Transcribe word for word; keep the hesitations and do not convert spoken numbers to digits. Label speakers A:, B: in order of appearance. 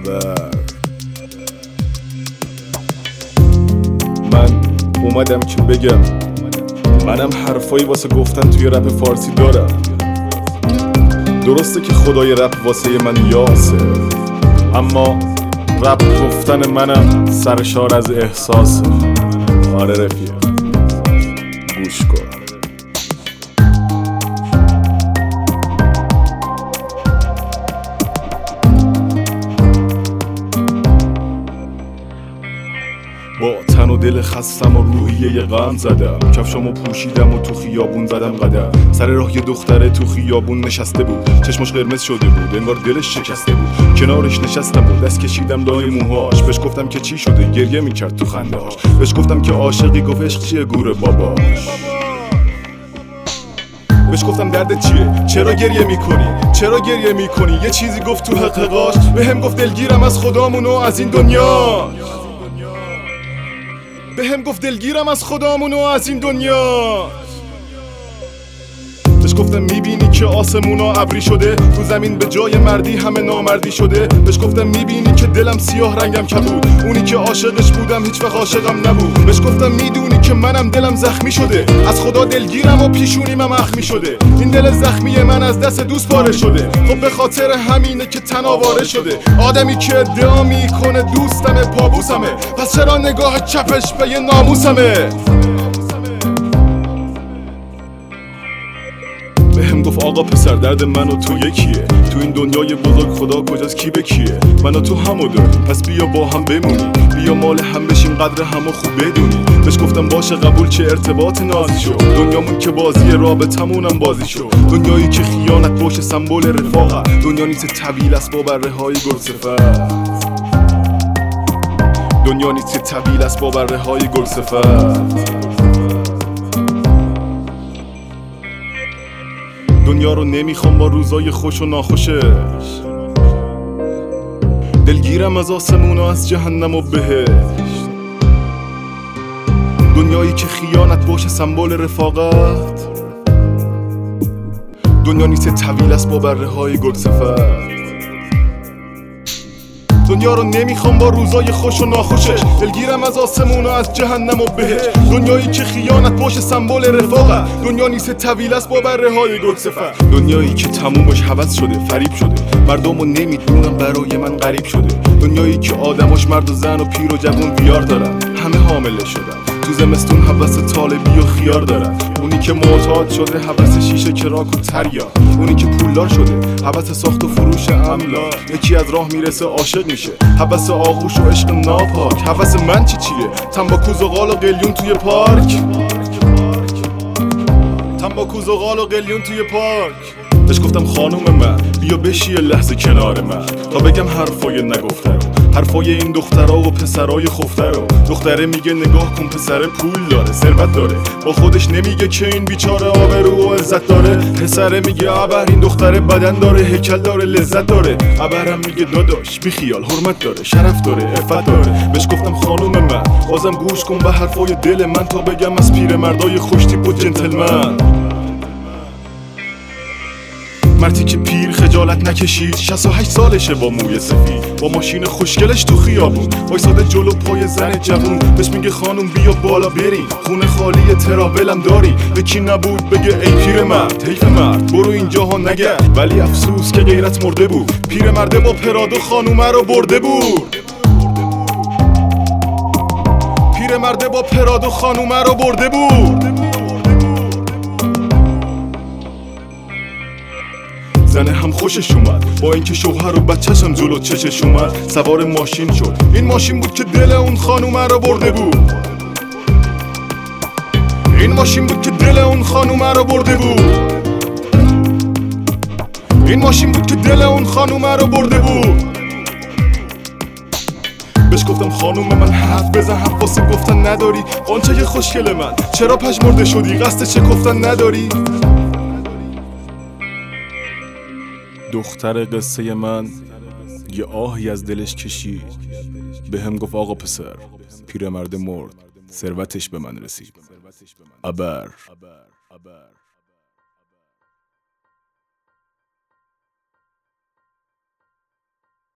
A: ابر. من اومدم که بگم منم حرفایی واسه گفتن توی رپ فارسی دارم. درسته که خدای رپ واسه من یاسه، اما رپ گفتن منم سرشار از احساسه. آره رفیق، گوش کن. با تن و دل خستم و روحیه غم زدم، کفشامو پوشیدم و تو خیابون زدم قدم. سر راه یه دختره تو خیابون نشسته بود، چشمش قرمز شده بود انگار دلش شکسته بود. کنارش نشستم و دست کشیدم لای موهاش، بهش گفتم که چی شده، گریه میکرد تو خندهاش. بهش گفتم که عاشقی، گفت عشق چیه گور باباش. بهش گفتم دردت چیه، چرا گریه میکنی، چرا گریه میکنی. یه چیزی گفت تو حقیقاش، بهم گفت دلگیرم از خدامون و از این دنیا. به هم گفت دلگیرم از خدامون و از این دنیا. بهش گفتم میبینی که آسمونا ابری شده، تو زمین به جای مردی همه نامردی شده. بهش گفتم میبینی که دلم سیاه رنگم کبود، اونی که عاشقش بودم هیچ وقت عاشقم نبود. بهش گفتم میدونی که منم دلم زخمی شده، از خدا دلگیرم و پیشونیم اخمی شده. این دل زخمی من از دست دوست پاره شده، خب به خاطر همینه که تناواره شده. آدمی که ادعا میکنه دوستمه پابوسمه، پس چرا نگاه چپش به یه ناموسمه. بهم گفت آقا پسر درد من و تو یکیه، تو این دنیای بزرگ خدا کجاست کی به کیه. من و تو همو داریم پس بیا با هم بمونیم، بیا مال هم بشیم قدر همو خوب بدونیم. بهش گفتم باشه قبول، چه ارتباط نازی شو، دنیامون که بازی رابطمونم بازی شو. دنیایی که خیانت باشه سمبل رفاقه، دنیا نیست طویل است با بره های گلصفت. دنیا نیست طویل است با بره های گلصفت. دنیا رو نمیخوام با روزای خوش و ناخوشش، دلگیرم از آسمون و از جهنم و بهشت. دنیایی که خیانت باشه سمبل رفاقت، دنیا نیست طویل است با بره های گلصفت. دنیا رو نمیخوام با روزای خوش و ناخوشش، دلگیرم از آسمون و از جهنم و بهشت. دنیایی که خیانت باشه سمبل رفاقت، دنیا نیست طویل است با بره های گلصفت. دنیایی که تمومش هوس شده فریب شده، مردمو نمیدونم برای من غریب شده. دنیایی که آدماش مرد و زن و پیر و جوون بیار دارن، همه حامله شدن. تو زمستون هوس طالبی و خیار دارن، اونی که معتاد شده هوس شیشه کراک و تریا، اونی که پولدار شده هوس ساخت و فروش املا. یکی از راه میرسه عاشق میشه، هوس آغوش و عشق ناپاک. هوس من چی چیه، تنباکو زغال و قلیون توی پارک، تنباکو زغال و قلیون توی پارک. بهش گفتم خانوم من بیا بشی لحظه کنار من، تا بگم حرفای نگفته رو، حرفای این دخترها و پسرای خفته رو. دختره میگه نگاه کن پسر پول داره ثروت داره، با خودش نمیگه که این بیچاره آبرو و عزت داره. پسره میگه ابر این دختره بدن داره، هیکل داره، لذت داره. ابرم میگه داداش بی خیال، حرمت داره، شرف داره، عفت داره. بهش گفتم خانوم من بازم گوش کن به حرفای دل من، تا بگم از پیرمردای خوشتیپ و جنتلمن. مرتی که پیر خجالت نکشید، شصت و هشت سالشه با موی سفید، با ماشین خوشگلش تو خیابون وایساده جلو پای زن جوون. بهش میگه خانوم بیا بالا بریم، خونه خالی تراولم داری. به کی نبود بگه ای پیر مرد، حیف مرد برو اینجا ها نگرد. ولی افسوس که غیرت مرده بود، پیر مرده با پرادو خانومه رو برده بود. پیر مرده با پرادو خانومه رو برده بود. زنه هم خوشش اومد با اینکه شوهر و بچه‌ش هم جلو چشش اومد. سوار ماشین شد، این ماشین بود که دل اون خانومه رو برده بود. این ماشین بود که دل اون خانومه رو برده بود. این ماشین بود که دل اون خانومه رو برده بود. بهش گفتم خانوم من حرف بزن، حرف واسه گفتن نداری. قانچه خوشگل من چرا پژمرده شدی، قصد چه گفتن نداری. دختر قصه من یه آهی از دلش کشید، به هم گفت آقا پسر پیرمرد مرد ثروتش به من رسید. ابر